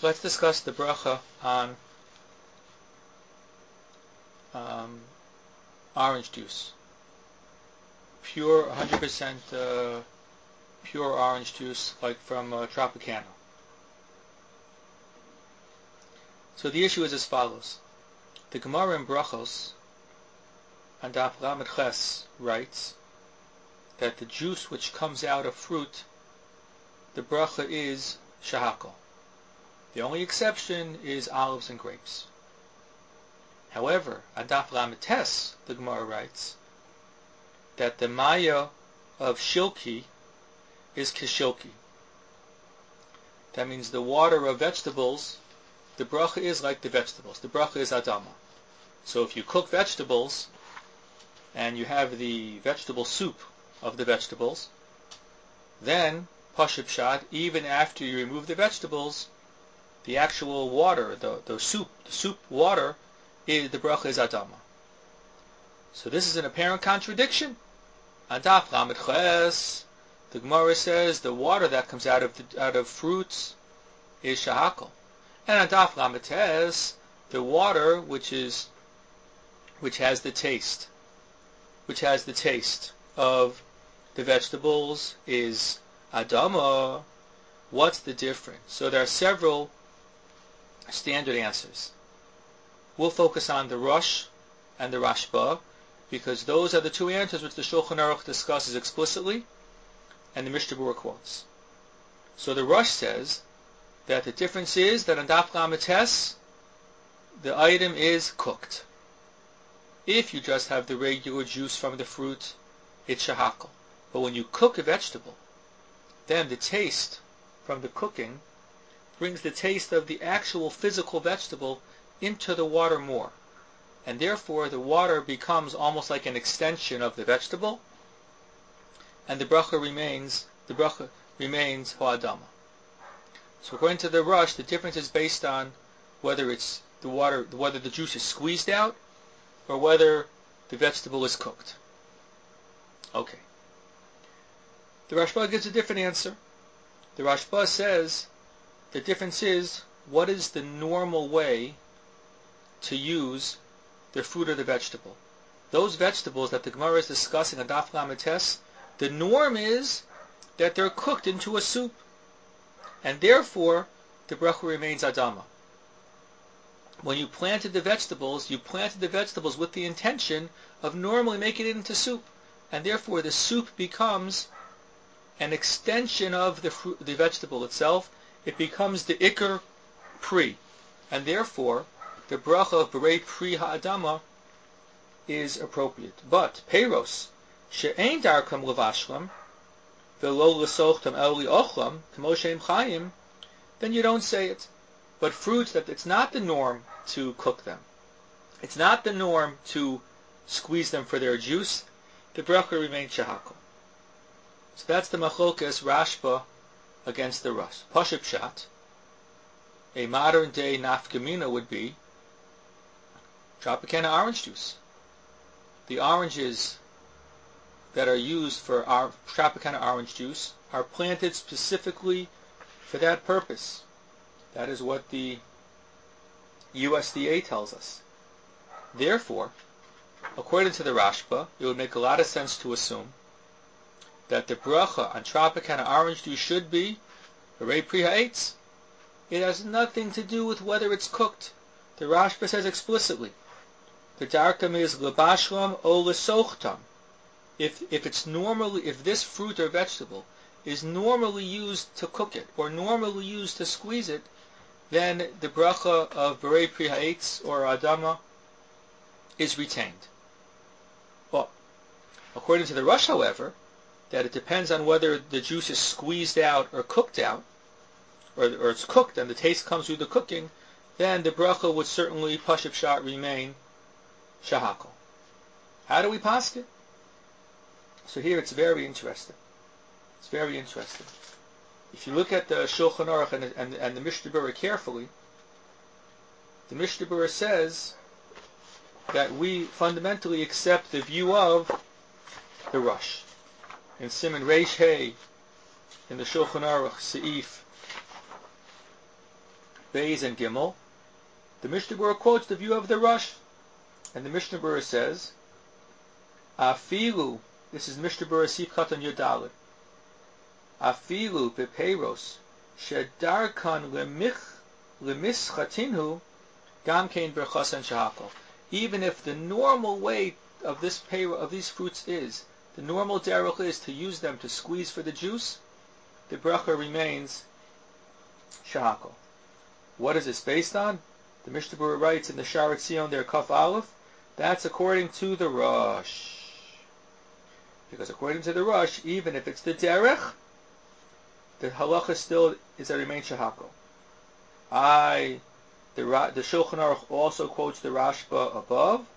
let's discuss the bracha on orange juice. Pure, 100% pure orange juice, like from Tropicana. So the issue is as follows. The Gemara in Brachos, on Daf Lamed Ches, writes that the juice which comes out of fruit, the bracha is shahakol. The only exception is olives and grapes. However, on Daf Lamed Tes, the Gemara writes that the maya of shilki is kishilki. That means the water of vegetables, the bracha is like the vegetables. The bracha is adama. So if you cook vegetables and you have the vegetable soup of the vegetables, then pashut pshat, even after you remove the vegetables, the actual water, the soup water, the bracha is adama. So this is an apparent contradiction. On Daf Lamed Ches, the Gemara says the water that comes out of fruits is shahakol, and on Daf Lamed Tes, the water which has the taste of the vegetables is adama. What's the difference? So there are several standard answers. We'll focus on the Rosh and the Rashba, because those are the two answers which the Shulchan Aruch discusses explicitly, and the Mishnah Berurah quotes. So the Rosh says that the difference is that on Daf Lamed Tes, the item is cooked. If you just have the regular juice from the fruit, it's shahakol. But when you cook a vegetable, then the taste from the cooking brings the taste of the actual physical vegetable into the water more. And therefore the water becomes almost like an extension of the vegetable, and the bracha remains ha'adama. So according to the Rosh, the difference is based on whether it's whether the juice is squeezed out or whether the vegetable is cooked. Okay. The Rashba gives a different answer. The Rashba says the difference is what is the normal way to use the fruit or the vegetable. Those vegetables that the Gemara is discussing on Daf Lamed Tes, the norm is that they're cooked into a soup, and therefore the bracha remains adama. When you planted the vegetables with the intention of normally making it into soup, and therefore the soup becomes an extension of the vegetable itself. It becomes the ikar pri, and therefore the bracha of berei pri ha'adama is appropriate. But peiros she'ein darkam levashlam velo lesochtam el liochlam k'mo she'im chayim, then you don't say it. But fruits that it's not the norm to cook them, it's not the norm to squeeze them for their juice, the bracha remains shahakol. So that's the machlokas Rashba against the Rosh. Pashut pshat, a modern day nafkamina would be Tropicana orange juice. The oranges that are used for our Tropicana orange juice are planted specifically for that purpose. That is what the USDA tells us. Therefore, according to the Rashba, it would make a lot of sense to assume that the bracha on Tropicana orange juice should be berei pri ha'etz. It has nothing to do with whether it's cooked. The Rashba says explicitly, the darkam is lebashlam o lesochtam. If this fruit or vegetable is normally used to cook it or normally used to squeeze it, then the bracha of berei pri ha'etz or adama is retained. Well, according to the Rosh, however, that it depends on whether the juice is squeezed out or cooked out, or it's cooked and the taste comes through the cooking, then the bracha would certainly pashut pshat remain shahakol. How do we pass it? So here it's very interesting. It's very interesting. If you look at the Shulchan Aruch and the Mishnah Berurah carefully, the Mishnah Berurah says that we fundamentally accept the view of the Rosh. In Siman Reish Hey, in the Shulchan Aruch Seif Beis and Gimel, the Mishnah Berurah quotes the view of the Rosh, and the Mishnah Berurah says, Afilu, this is Mishnah Berurah Sif Chatan Yudalid, Afilu bepeiros shedarkan lemischatinhu gamkein berchasan shahakol. Even if the normal way of these fruits is, the normal derech is to use them to squeeze for the juice, the bracha remains shahakol. What is this based on? The Mishnah Berurah writes in the Sharet Zion there, Kaf Aleph, that's according to the Rosh. Because according to the Rosh, even if it's the derech, the halacha still is that it remains shahakol. The Shulchan Aruch also quotes the Rashba above.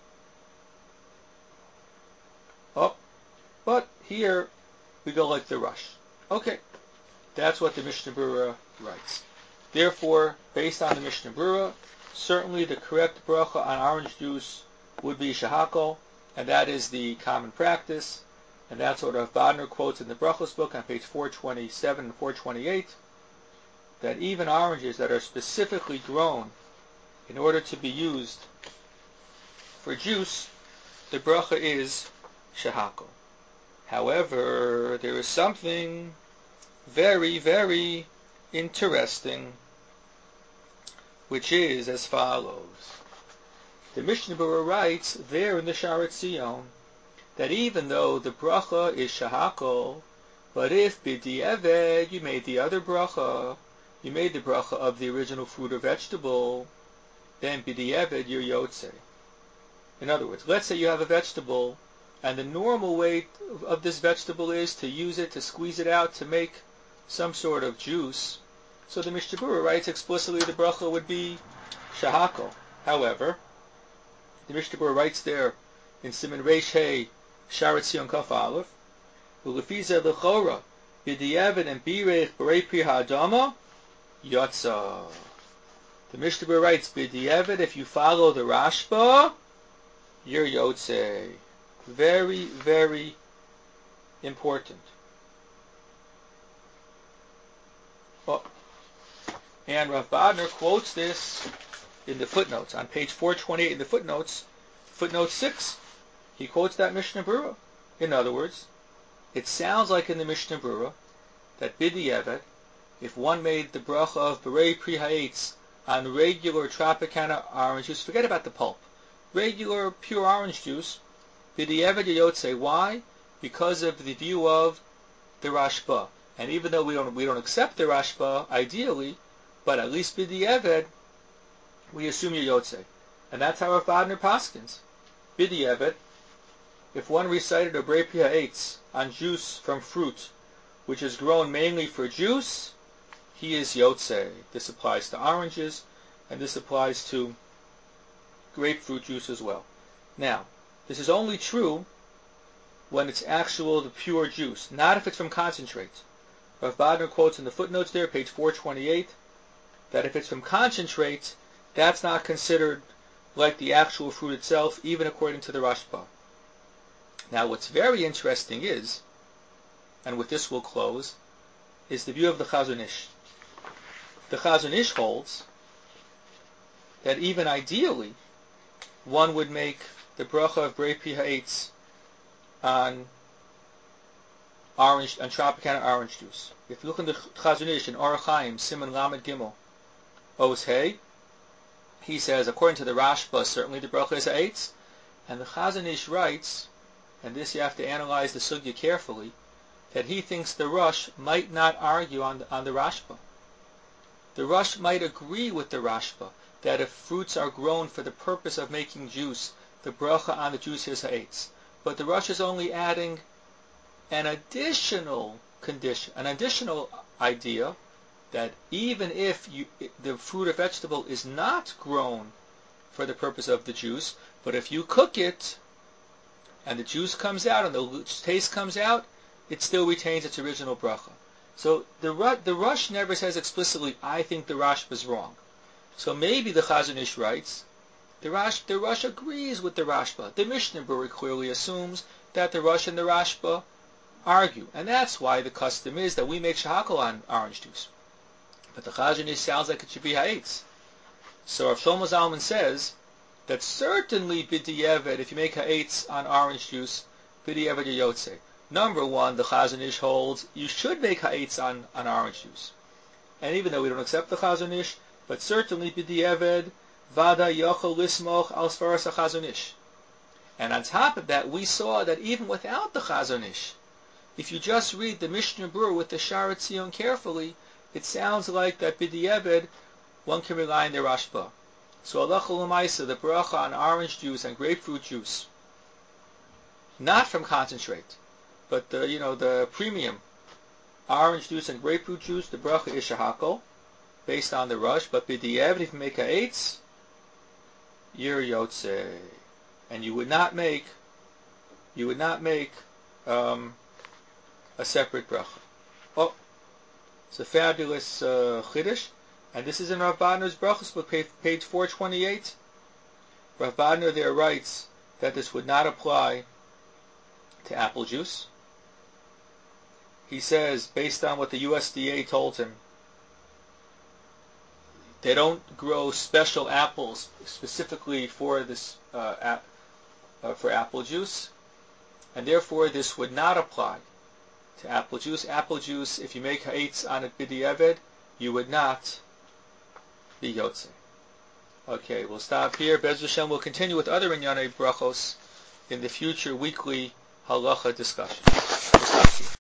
But here we go like the Rosh. Okay, that's what the Mishnah Berurah writes. Therefore, based on the Mishnah Berurah, certainly the correct bracha on orange juice would be shahakol, and that is the common practice, and that's what Rav Bodner quotes in the Brachos book on page 427 and 428, that even oranges that are specifically grown in order to be used for juice, the bracha is shahakol. However, there is something very, very interesting, which is as follows. The Mishnah Berurah writes there in the Sharet Zion that even though the bracha is shahakol, but if b'di'eved you made the other bracha, you made the bracha of the original fruit or vegetable, then b'di'eved you're yotzei. In other words, let's say you have a vegetable, and the normal way of this vegetable is to use it, to squeeze it out, to make some sort of juice. So the Mishnah Berurah writes explicitly the bracha would be shahakol. However, the Mishnah Berurah writes there in Siman Reish Hey, Sharet Zion Kaf Aleph, Ulefiza lechora b'di'eved and birech b'rei pri ha'adama yotza. The Mishnah Berurah writes b'di'eved, if you follow the Rashba, you're yotzei. Very, very important. And Rav Bodner quotes this in the footnotes. On page 428 in the footnotes, footnote 6, he quotes that Mishnah Berurah. In other words, it sounds like in the Mishnah Berurah that b'di'eved, if one made the bracha of Berei Pri Ha'etz on regular Tropicana orange juice, forget about the pulp, regular pure orange juice, b'di'eved yotzei. Why? Because of the view of the Rashba. And even though we don't accept the Rashba ideally, but at least b'di'eved, we assume you're yotzei. And that's how Rav Bodner paskins. B'di'eved, if one recited a Berei Pri Ha'etz on juice from fruit, which is grown mainly for juice, he is yotzei. This applies to oranges, and this applies to grapefruit juice as well. Now, this is only true when it's the pure juice, not if it's from concentrate. Rav Bodner quotes in the footnotes there, page 428, that if it's from concentrate, that's not considered like the actual fruit itself, even according to the Rashba. Now, what's very interesting is, and with this we'll close, is the view of the Chazon Ish. The Chazon Ish holds that even ideally, one would make the bracha of Berei Pri Ha'etz on Tropicana orange juice. If you look in the Chazon Ish in Orach Chaim, Siman Lamed Gimel, Oz Hey, he says, according to the Rashba, certainly the bracha is ha'etz, and the Chazon Ish writes, and this you have to analyze the sugya carefully, that he thinks the Rosh might not argue on the Rashba. The Rosh might agree with the Rashba that if fruits are grown for the purpose of making juice, the bracha on the juice is ha'etz. But the Rosh is only adding an additional condition, an additional idea, that even if the fruit or vegetable is not grown for the purpose of the juice, but if you cook it and the juice comes out and the taste comes out, it still retains its original bracha. So the Rosh never says explicitly, I think the Rashba is wrong. So maybe the Chazon Ish writes, the Rosh agrees with the Rashba. The Mishnah Berurah clearly assumes that the Rosh and the Rashba argue, and that's why the custom is that we make shahakol on orange juice. But the Chazon Ish sounds like it should be ha'etz. So Rav Shlomo Zalman says that certainly b'di'evet, if you make ha'etz on orange juice, b'di'evet yotze. Number one, the Chazon Ish holds you should make ha'etz on orange juice. And even though we don't accept the Chazon Ish, but certainly b'di'evet, vada yochel lismoch al svaras ha'Chazon Ish. And on top of that, we saw that even without the Chazon Ish, if you just read the Mishnah Berurah with the Sha'ar Tzion carefully, it sounds like that b'di'evet, one can rely on the Rashba. So halacha l'maisa, the bracha on orange juice and grapefruit juice, not from concentrate, but the premium orange juice and grapefruit juice, the bracha is shehakol, based on the rush. But b'di'evet, if you make ha'etz, you're yotze, and you would not make a separate bracha. Oh, it's a fabulous chiddush. And this is in Rav Badner's Brachos book, page 428. Rav Badner there writes that this would not apply to apple juice. He says, based on what the USDA told him, they don't grow special apples specifically for this for apple juice, and therefore this would not apply to apple juice. Apple juice, if you make ha'etz on it b'di'evet, you would not be yotze. Okay, we'll stop here. Be'ez Hashem will continue with other inyanei brachos in the future weekly halacha discussion. We'll stop here.